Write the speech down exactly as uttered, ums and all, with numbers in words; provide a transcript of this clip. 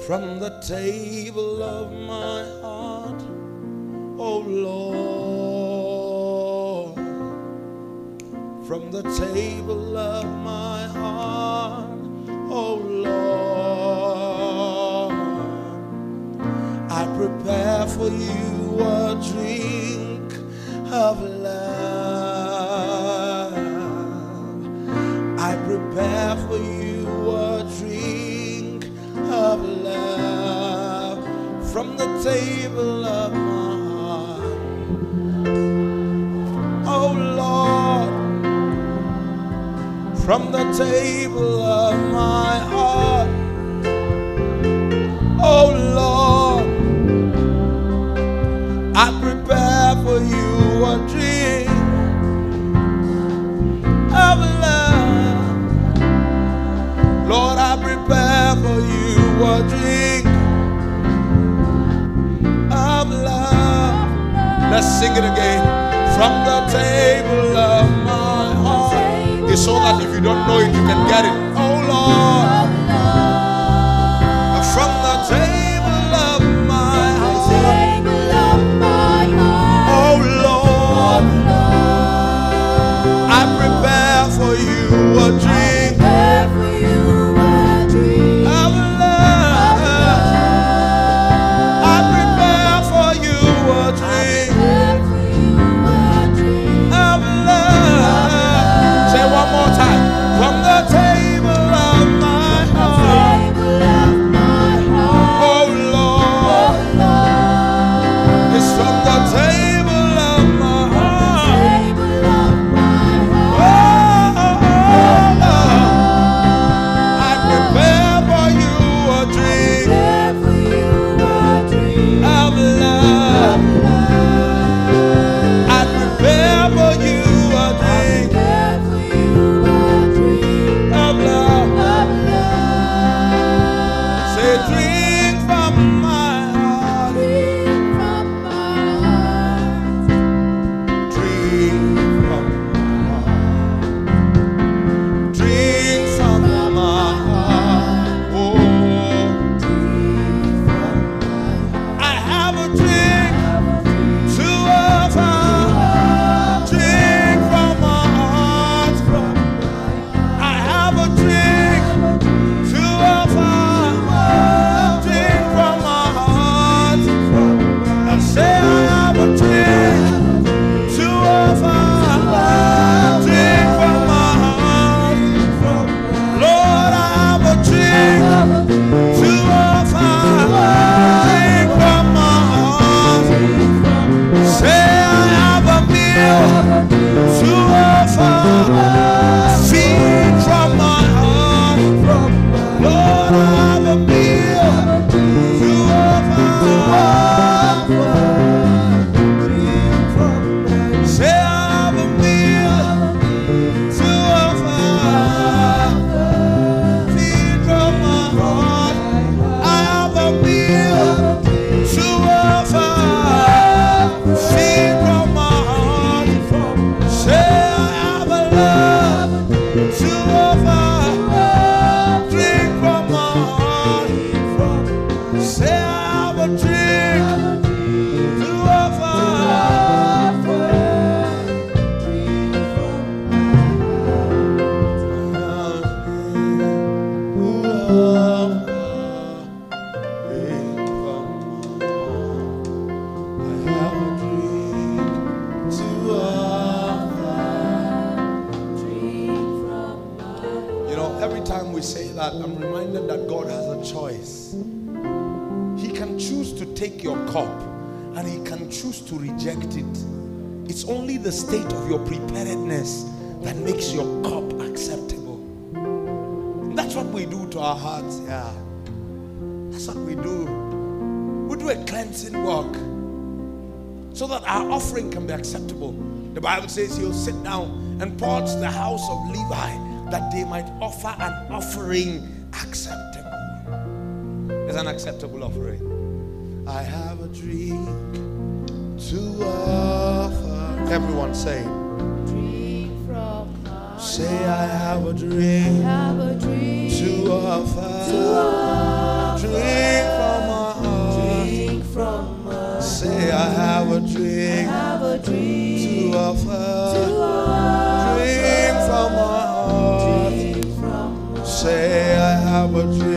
from the table of my heart, oh Lord, from the table of my heart, oh Lord, I prepare for you a drink of love. I prepare for you a drink of love from the table of my heart, oh Lord, from the table of my heart, oh Lord, I prepare for you a drink of love. Lord, I prepare for you a drink of love. Let's sing it again. From the table of my heart. It's so that if you don't know it, you can get it. Oh Lord, from the table of my heart, oh Lord, I prepare for you a drink of love. I prepare for you a drink of love. Say one more time. From the table of my heart, oh Lord, it's from the table of my heart, oh Lord, I prepare for you a drink of love. I prepare for you a drink of love. Say drink from my heart, drink from my heart, drink from my heart, oh. I have a drink to offer, drink from my heart. I have a drink to offer, drink from my heart. I say I have a drink to offer, drink from my heart. Lord, I have a drink to offer, drink from my heart. Say I have a meal to offer, feed from my heart. Lord, I have a meal to offer. Say I have a meal to offer, feed from my heart. I have a meal to offer, feed from my heart. Say I have a love to offer, drink from my heart. Say I have a drink to offer. You know, every time we say that, I'm reminded that God has a choice. He can choose to take your cup and he can choose to reject it. It's only the state of your preparedness that makes your cup acceptable. That's what we do to our hearts. Yeah, that's what we do. We do a cleansing work so that our offering can be acceptable. The Bible says he'll sit down and purge the house of Levi that they might offer an offering acceptable. It's an acceptable offering. I have a drink to offer. Everyone say, Drink from my say I have a drink, have a drink to offer. to offer. Drink a drink have a dream to offer. to offer. Drink from my heart. Drink from my Say I have a drink